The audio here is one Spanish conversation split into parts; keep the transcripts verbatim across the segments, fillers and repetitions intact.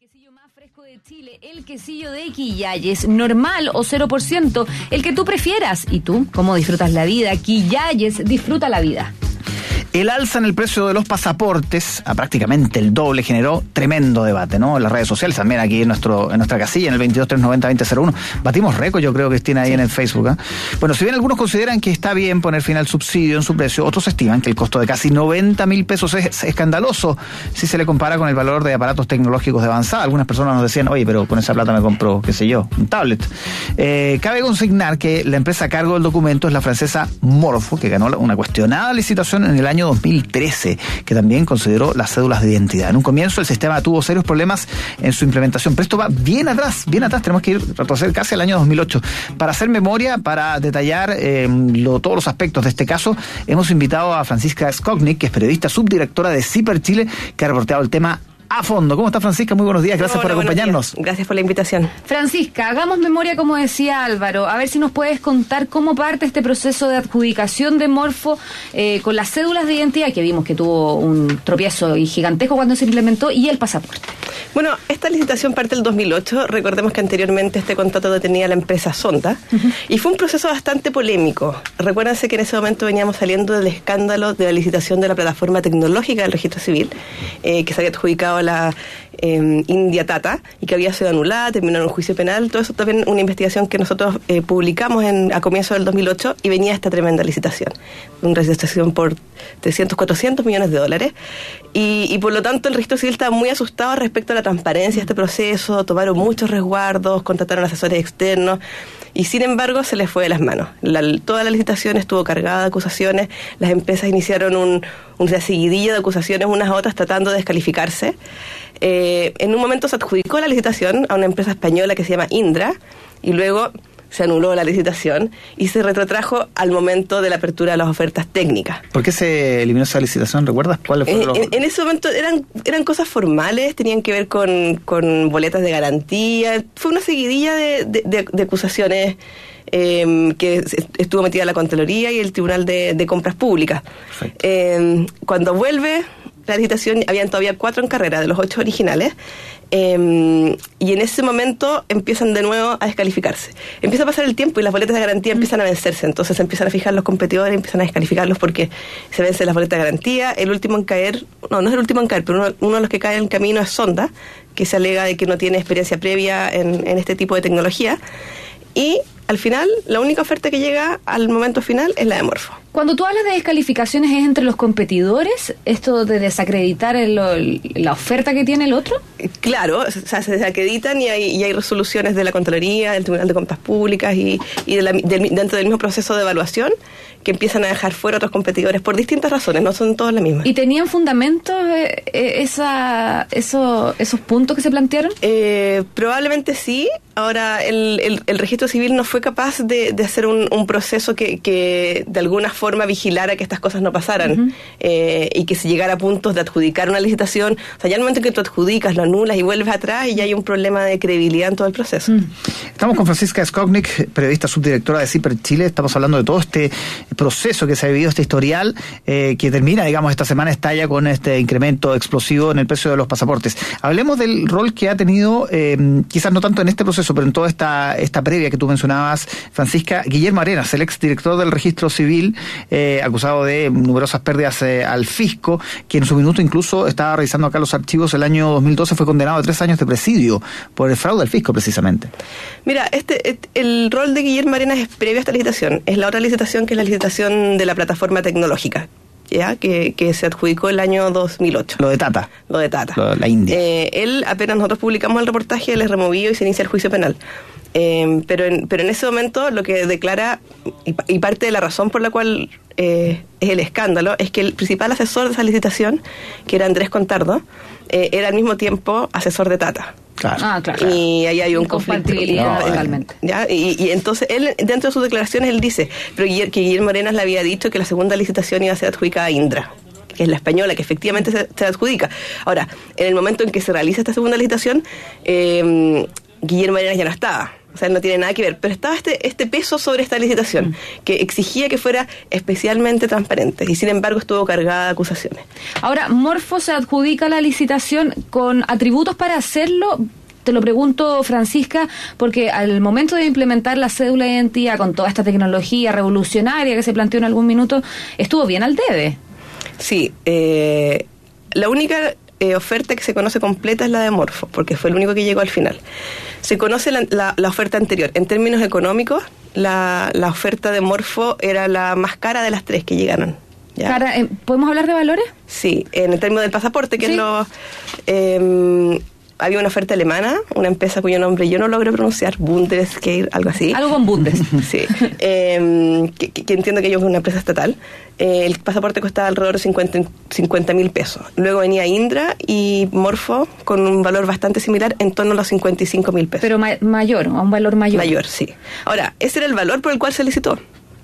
quesillo más fresco de Chile, el quesillo de Quillayes, normal o cero por ciento, el que tú prefieras. ¿Y tú cómo disfrutas la vida? Quillayes, disfruta la vida. El alza en el precio de los pasaportes, a prácticamente el doble, generó tremendo debate, ¿no? En las redes sociales, también aquí en nuestro en nuestra casilla, en el veintidós tres noventa veinte cero uno. Batimos récord, yo creo que tiene ahí sí. en el Facebook. ¿eh? Bueno, si bien algunos consideran que está bien poner fin al subsidio en su precio, otros estiman que el costo de casi noventa mil pesos es escandaloso si se le compara con el valor de aparatos tecnológicos de avanzada. Algunas personas nos decían, oye, pero con esa plata me compro, qué sé yo, un tablet. Eh, cabe consignar que la empresa a cargo del documento es la francesa Morpho, que ganó una cuestionada licitación en el año dos mil trece, que también consideró las cédulas de identidad. En un comienzo el sistema tuvo serios problemas en su implementación, pero esto va bien atrás, bien atrás, tenemos que ir retroceder casi al año dos mil ocho. Para hacer memoria, para detallar eh, lo, todos los aspectos de este caso, hemos invitado a Francisca Skognick, que es periodista subdirectora de CIPER Chile, que ha reporteado el tema a fondo. ¿Cómo está, Francisca? Muy buenos días, gracias Hola, por acompañarnos. Gracias por la invitación. Francisca, hagamos memoria, como decía Álvaro, a ver si nos puedes contar cómo parte este proceso de adjudicación de Morpho eh, con las cédulas de identidad, que vimos que tuvo un tropiezo gigantesco cuando se implementó, y el pasaporte. Bueno, esta licitación parte del dos mil ocho, recordemos que anteriormente este contrato lo tenía la empresa Sonda, uh-huh. y fue un proceso bastante polémico. Recuérdense que en ese momento veníamos saliendo del escándalo de la licitación de la plataforma tecnológica del registro civil, eh, que se había adjudicado la eh, India Tata y que había sido anulada, terminó en un juicio penal. Todo eso también una investigación que nosotros eh, publicamos en, a comienzos del dos mil ocho, y venía esta tremenda licitación, una licitación por trescientos, cuatrocientos millones de dólares, y, y por lo tanto el registro civil estaba muy asustado respecto a la transparencia de este proceso, tomaron muchos resguardos, contrataron asesores externos, y sin embargo se les fue de las manos. La, toda la licitación estuvo cargada de acusaciones, las empresas iniciaron un, una seguidilla de acusaciones unas a otras tratando de descalificarse. Eh, en un momento se adjudicó la licitación a una empresa española que se llama Indra, y luego se anuló la licitación y se retrotrajo al momento de la apertura de las ofertas técnicas. ¿Por qué se eliminó esa licitación? ¿Recuerdas cuáles fueron los...? En, en ese momento eran eran cosas formales, tenían que ver con, con boletas de garantía. Fue una seguidilla de, de, de, de acusaciones eh, que estuvo metida la Contraloría y el Tribunal de, de Compras Públicas. Eh, cuando vuelve la licitación, habían todavía cuatro en carrera de los ocho originales. Eh, y en ese momento empiezan de nuevo a descalificarse. Empieza a pasar el tiempo y las boletas de garantía empiezan a vencerse. Entonces empiezan a fijar los competidores, empiezan a descalificarlos porque se vencen las boletas de garantía. El último en caer, no, no es el último en caer, pero uno, uno de los que cae en el camino es Sonda, que se alega de que no tiene experiencia previa en, en este tipo de tecnología. Y al final, la única oferta que llega al momento final es la de Morpho. Cuando tú hablas de descalificaciones, ¿es entre los competidores? ¿Esto de desacreditar el, la oferta que tiene el otro? Claro, o sea, se desacreditan y hay, y hay resoluciones de la Contraloría, del Tribunal de Compras Públicas y, y de la, del, dentro del mismo proceso de evaluación, que empiezan a dejar fuera otros competidores por distintas razones, no son todas las mismas. ¿Y tenían fundamento eh, esa, eso, esos puntos que se plantearon? Eh, probablemente sí. Ahora, el, el, el registro civil no fue capaz de, de hacer un, un proceso que, que de alguna forma vigilara que estas cosas no pasaran, uh-huh. eh, y que se llegara a puntos de adjudicar una licitación. O sea, ya al momento que tú adjudicas, lo anulas y vuelves atrás, y ya hay un problema de credibilidad en todo el proceso. Uh-huh. Estamos con Francisca Skognick, periodista subdirectora de CIPER Chile. Estamos hablando de todo este proceso que se ha vivido, este historial, eh, que termina, digamos, esta semana estalla con este incremento explosivo en el precio de los pasaportes. Hablemos del rol que ha tenido, eh, quizás no tanto en este proceso, pero en toda esta, esta previa que tú mencionabas, Francisca, Guillermo Arenas, el exdirector del Registro Civil, eh, acusado de numerosas pérdidas eh, al fisco, que en su minuto incluso estaba revisando acá los archivos, el año dos mil doce fue condenado a tres años de presidio por el fraude al fisco, precisamente. Mira, este el rol de Guillermo Arenas es previo a esta licitación. Es la otra licitación, que es la licitación de la plataforma tecnológica, ya que, que se adjudicó el año dos mil ocho. Lo de Tata. Lo de Tata. Lo de la India. Eh, él, apenas nosotros publicamos el reportaje, él es removido y se inicia el juicio penal. Eh, pero, en, pero en ese momento lo que declara, y, y parte de la razón por la cual eh, es el escándalo, es que el principal asesor de esa licitación, que era Andrés Contardo, eh, era al mismo tiempo asesor de Tata. Claro. Ah, claro. Y ahí hay un conflicto. No, totalmente. ¿Ya? Y, y entonces él, dentro de sus declaraciones, él dice pero que Guillermo Arenas le había dicho que la segunda licitación iba a ser adjudicada a Indra, que es la española, que efectivamente se, se adjudica. Ahora, en el momento en que se realiza esta segunda licitación, eh, Guillermo Arenas ya no estaba. O sea, no tiene nada que ver. Pero estaba este, este peso sobre esta licitación, mm. que exigía que fuera especialmente transparente. Y sin embargo estuvo cargada de acusaciones. Ahora, Morfo se adjudica la licitación con atributos para hacerlo. Te lo pregunto, Francisca, porque al momento de implementar la cédula de identidad con toda esta tecnología revolucionaria que se planteó en algún minuto, estuvo bien al debe. Sí, eh, la única eh, oferta que se conoce completa es la de Morfo, porque fue el único que llegó al final. Se conoce la, la, la oferta anterior. En términos económicos, la, la oferta de Morfo era la más cara de las tres que llegaron. ¿Ya? Cara, eh, ¿podemos hablar de valores? Sí, en el término del pasaporte, que sí. es lo... Eh, había una oferta alemana, una empresa cuyo nombre yo no logro pronunciar, Bundeswehr, algo así. Algo con Bundes. Sí. Eh, que, que entiendo que ellos son una empresa estatal. Eh, el pasaporte costaba alrededor de cincuenta mil pesos. Luego venía Indra y Morfo con un valor bastante similar, en torno a los cincuenta y cinco mil pesos. Pero ma- mayor, a un valor mayor. Mayor, sí. Ahora, ese era el valor por el cual se licitó.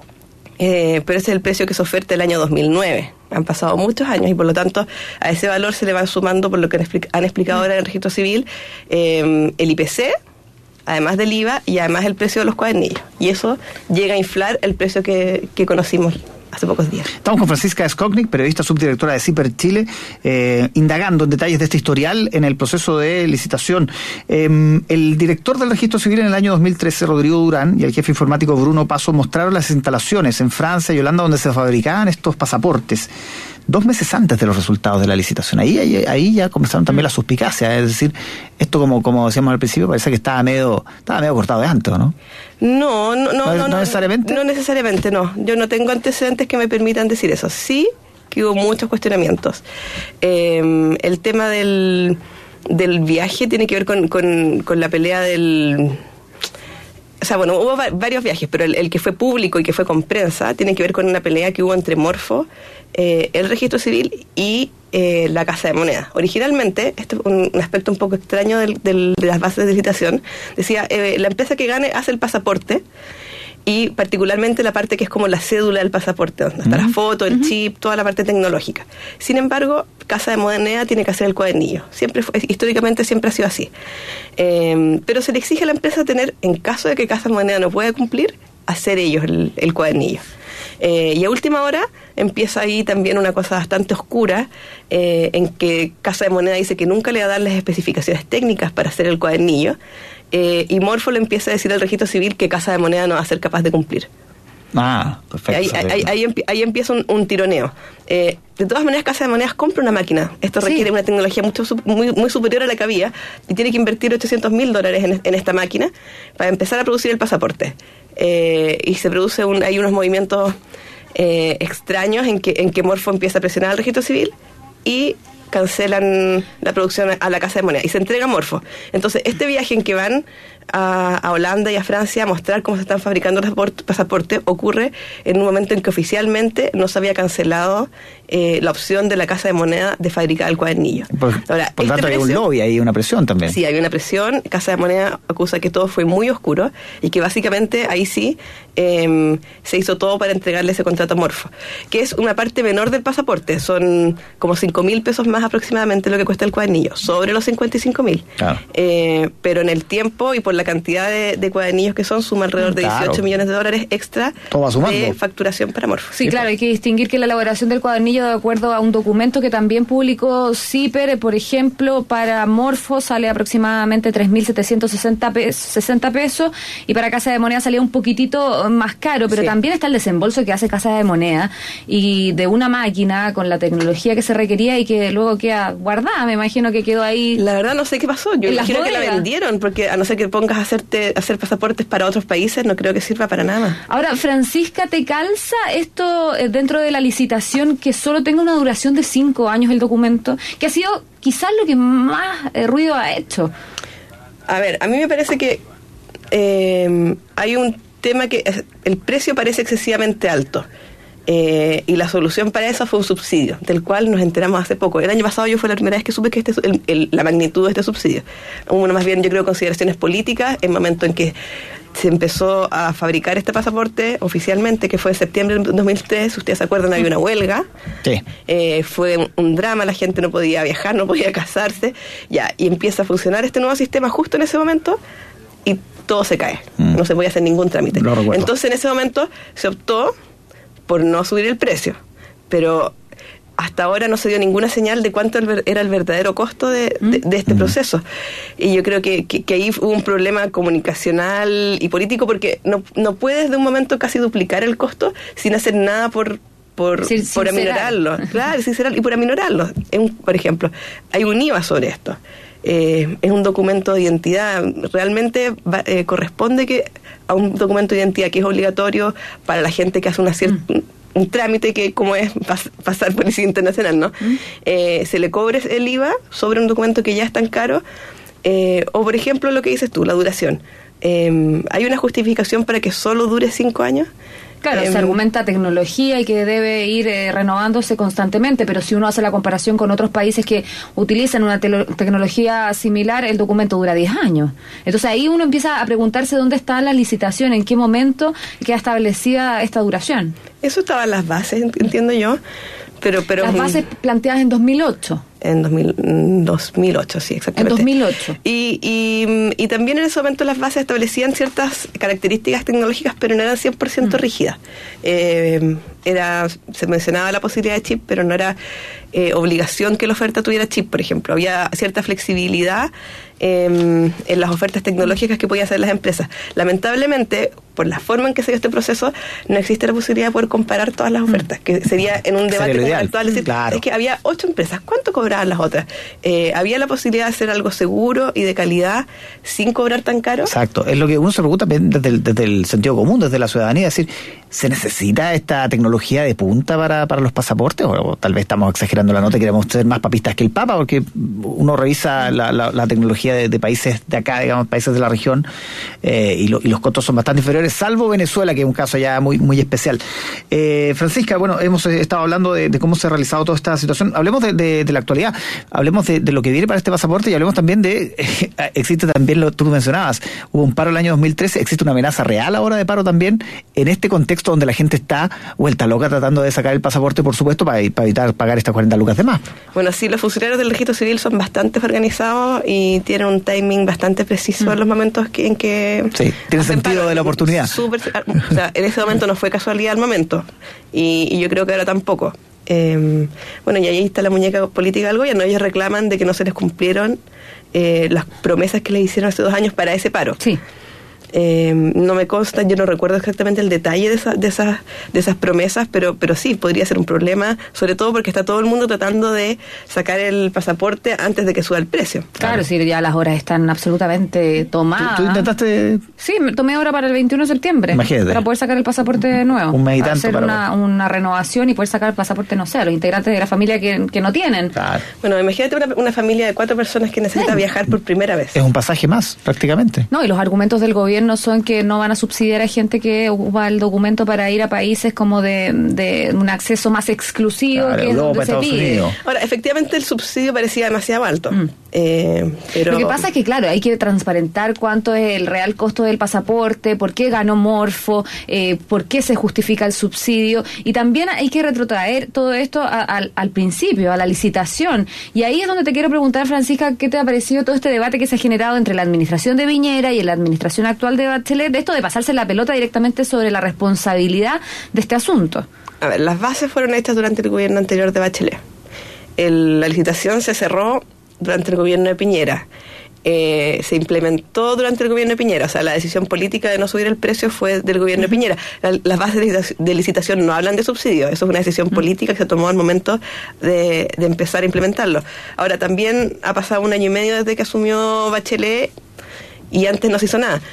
Eh, pero ese es el precio que se oferta el año dos mil nueve. Han pasado muchos años y por lo tanto a ese valor se le van sumando, por lo que han, expli- han explicado ahora en el registro civil, eh, el I P C, además del I V A y además el precio de los cuadernillos. Y eso llega a inflar el precio que, que conocimos hace pocos días. Estamos con Francisca Skoknik, periodista subdirectora de CIPER Chile, eh, indagando en detalles de este historial en el proceso de licitación. Eh, el director del registro civil en el año dos mil trece, Rodrigo Durán, y el jefe informático Bruno Paso mostraron las instalaciones en Francia y Holanda donde se fabricaban estos pasaportes dos meses antes de los resultados de la licitación. Ahí, ahí, ahí ya comenzaron también las suspicacias, es decir, esto como, como decíamos al principio, parece que estaba medio, estaba medio cortado de antes, ¿no? No, no, no, ¿No, no, no necesariamente? No necesariamente, no. Yo no tengo antecedentes que me permitan decir eso. Sí que hubo muchos cuestionamientos. Eh, el tema del, del viaje tiene que ver con, con, con la pelea del... O sea, bueno, hubo va- varios viajes, pero el, el que fue público y que fue con prensa tiene que ver con una pelea que hubo entre Morfo, eh, el registro civil y eh, la Casa de Moneda. Originalmente, esto es un, un aspecto un poco extraño del, del, de las bases de licitación, decía, eh, la empresa que gane hace el pasaporte, y particularmente la parte que es como la cédula del pasaporte, donde está uh-huh. la foto, el uh-huh. chip, toda la parte tecnológica. Sin embargo, Casa de Moneda tiene que hacer el cuadernillo. Siempre fue, históricamente siempre ha sido así. Eh, pero se le exige a la empresa tener, en caso de que Casa de Moneda no pueda cumplir, hacer ellos el, el cuadernillo. Eh, y a última hora empieza ahí también una cosa bastante oscura, eh, en que Casa de Moneda dice que nunca le va a dar las especificaciones técnicas para hacer el cuadernillo, eh, y Morfo le empieza a decir al registro civil que Casa de Moneda no va a ser capaz de cumplir. Ah, perfecto. Ahí, ahí, ahí, empie- ahí empieza un, un tironeo. Eh, de todas maneras, Casa de Monedas compra una máquina. Esto requiere sí. una tecnología mucho, muy, muy superior a la que había, y tiene que invertir ochocientos mil dólares en, en esta máquina para empezar a producir el pasaporte. Eh, y se produce un, hay unos movimientos eh, extraños en que, en que Morfo empieza a presionar al registro civil y cancelan la producción a la Casa de Moneda y se entrega a Morfo. Entonces, este viaje en que van a, a Holanda y a Francia a mostrar cómo se están fabricando los pasaportes ocurre en un momento en que oficialmente no se había cancelado eh, la opción de la Casa de Moneda de fabricar el cuadernillo. Por, Ahora, por este tanto, hay precio, un lobby, hay una presión también. Sí, hay una presión. Casa de Moneda acusa que todo fue muy oscuro y que básicamente ahí sí eh, se hizo todo para entregarle ese contrato a Morfo, que es una parte menor del pasaporte. Son como cinco mil pesos más aproximadamente lo que cuesta el cuadernillo, sobre los cincuenta y cinco mil. Claro. Eh, pero en el tiempo y por la cantidad de, de cuadernillos que son, suma alrededor de claro. dieciocho millones de dólares extra de facturación para Morfo. Sí, claro, hay que distinguir que la elaboración del cuadernillo, de acuerdo a un documento que también publicó CIPER, por ejemplo, para Morfo sale aproximadamente tres mil setecientos sesenta pesos, y para Casa de Moneda salía un poquitito más caro, pero sí. también está el desembolso que hace Casa de Moneda y de una máquina con la tecnología que se requería y que luego queda guardada. Me imagino que quedó ahí. La verdad no sé qué pasó. Yo imagino que la vendieron, porque a no ser que pongas a hacerte hacer pasaportes para otros países, no creo que sirva para nada. Ahora, Francisca, ¿te calza esto dentro de la licitación que solo tenga una duración de cinco años el documento? Que ha sido quizás lo que más eh, ruido ha hecho. A ver, a mí me parece que eh, hay un tema que es, el precio parece excesivamente alto. Eh, y la solución para eso fue un subsidio, del cual nos enteramos hace poco. El año pasado yo fue la primera vez que supe que este, el, el, la magnitud de este subsidio. Uno más bien, yo creo, consideraciones políticas, en el momento en que se empezó a fabricar este pasaporte oficialmente, que fue en septiembre del dos mil tres, si ustedes se acuerdan, había una huelga. Sí. Eh, fue un, un drama, la gente no podía viajar, no podía casarse, ya, y empieza a funcionar este nuevo sistema justo en ese momento. y todo se cae. Mm. No se podía hacer ningún trámite. Entonces, en ese momento se optó por no subir el precio. Pero hasta ahora no se dio ninguna señal de cuánto era el verdadero costo de, de, de este mm. proceso. Y yo creo que, que, que ahí hubo un problema comunicacional y político, porque no, no puedes de un momento casi duplicar el costo sin hacer nada por por, sin, por sin aminorarlo. Claro, sincerarlo, y por aminorarlo. Un, por ejemplo, hay un I V A sobre esto. Eh, es un documento de identidad. Realmente va, eh, corresponde que a un documento de identidad que es obligatorio para la gente que hace una cierta... Mm. un trámite que como es pas, pasar policía internacional, ¿no? Mm. Eh, se le cobre el I V A sobre un documento que ya es tan caro, eh, o por ejemplo lo que dices tú, la duración. Eh, ¿Hay una justificación para que solo dure cinco años? Claro, eh, se argumenta tecnología y que debe ir eh, renovándose constantemente, pero si uno hace la comparación con otros países que utilizan una te- tecnología similar, el documento dura diez años. Entonces ahí uno empieza a preguntarse dónde está la licitación, en qué momento queda establecida esta duración. Eso estaba en las bases, entiendo yo. Pero, pero las bases un... planteadas en dos mil ocho. En dos mil, dos mil ocho, sí, exactamente. En dos mil ocho. Y, y, y también en ese momento las bases establecían ciertas características tecnológicas, pero no eran cien por ciento mm. rígidas. Eh, era, se mencionaba la posibilidad de chip, pero no era eh, obligación que la oferta tuviera chip, por ejemplo. Había cierta flexibilidad eh, en las ofertas tecnológicas que podían hacer las empresas. Lamentablemente, por la forma en que se dio este proceso, no existe la posibilidad de poder comparar todas las ofertas, que sería en un debate como actual. Es decir, claro. Es que había ocho empresas, ¿cuánto cobraban las otras? Eh, había la posibilidad de hacer algo seguro y de calidad sin cobrar tan caro. Exacto, es lo que uno se pregunta desde el, desde el sentido común, desde la ciudadanía, es decir, ¿se necesita esta tecnología de punta para, para los pasaportes? O, o tal vez estamos exagerando la nota y queremos ser más papistas que el Papa, porque uno revisa la, la, la tecnología de, de países de acá, digamos, países de la región, eh, y, lo, y los costos son bastante inferiores, salvo Venezuela, que es un caso ya muy, muy especial. Eh, Francisca, bueno, hemos estado hablando de, de cómo se ha realizado toda esta situación. Hablemos de, de, de la actualidad, hablemos de, de lo que viene para este pasaporte y hablemos también de, eh, existe también, lo tú mencionabas, hubo un paro el año dos mil trece, existe una amenaza real ahora de paro también, en este contexto donde la gente está vuelta loca tratando de sacar el pasaporte, por supuesto, para, para evitar pagar estas cuarenta lucas de más. Bueno, sí, los funcionarios del registro civil son bastante organizados y tienen un timing bastante preciso mm. en los momentos que, en que... Sí, tiene sentido paro, de la oportunidad. Súper, o sea, en ese momento no fue casualidad el momento, y, y yo creo que ahora tampoco. Eh, bueno, y ahí está la muñeca política del gobierno. Ellos reclaman de que no se les cumplieron eh, las promesas que les hicieron hace dos años para ese paro. Sí. Eh, no me consta, yo no recuerdo exactamente el detalle de, esa, de, esas, de esas promesas, pero, pero sí, podría ser un problema, sobre todo porque está todo el mundo tratando de sacar el pasaporte antes de que suba el precio. Claro, claro. Sí, ya las horas están absolutamente tomadas. ¿Tú, tú intentaste? Sí, me tomé hora para el veintiuno de septiembre. Imagínate. Para poder sacar el pasaporte de nuevo. Un mes y tanto. Hacer para una, una renovación y poder sacar el pasaporte, no sé, a los integrantes de la familia que, que no tienen. Claro. Bueno, imagínate una, una familia de cuatro personas que necesita sí. viajar por primera vez. Es un pasaje más, prácticamente. No, y los argumentos del gobierno son que no van a subsidiar a gente que ocupa el documento para ir a países como de, de un acceso más exclusivo, claro, que es Europa, donde se Estados pide. Unidos. Ahora, efectivamente el subsidio parecía demasiado alto. Mm. Eh, pero... Lo que pasa es que, claro, hay que transparentar cuánto es el real costo del pasaporte, por qué ganó Morfo, eh, por qué se justifica el subsidio, y también hay que retrotraer todo esto a, a, al principio, a la licitación. Y ahí es donde te quiero preguntar, Francisca, ¿qué te ha parecido todo este debate que se ha generado entre la administración de Piñera y la administración actual de Bachelet, de esto de pasarse la pelota directamente sobre la responsabilidad de este asunto? A ver, las bases fueron hechas durante el gobierno anterior de Bachelet. El, la licitación se cerró durante el gobierno de Piñera. Eh, se implementó durante el gobierno de Piñera, o sea, la decisión política de no subir el precio fue del gobierno de Piñera. La, las bases de licitación no hablan de subsidio, eso es una decisión política que se tomó al momento de, de empezar a implementarlo. Ahora, también ha pasado un año y medio desde que asumió Bachelet y antes no se hizo nada.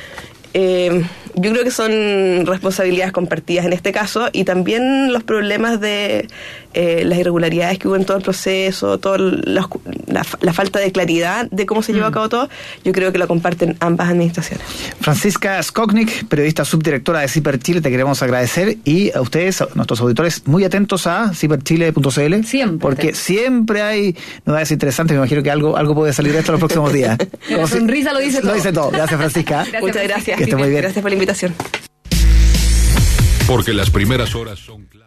Eh, yo creo que son responsabilidades compartidas en este caso, y también los problemas de eh, las irregularidades que hubo en todo el proceso, toda la, la, la falta de claridad de cómo se llevó mm. a cabo todo, yo creo que lo comparten ambas administraciones. Francisca Skoknik, periodista subdirectora de CIPER Chile, te queremos agradecer, y a ustedes, a nuestros auditores, muy atentos a ciper chile punto c l, siempre, porque te... siempre hay novedades interesantes. Me imagino que algo algo puede salir de esto los próximos días. La sonrisa lo dice todo. Lo dice todo. Gracias, Francisca. Gracias, Muchas gracias. Que esté muy bien. Gracias por la invitación. Porque las primeras horas son claras.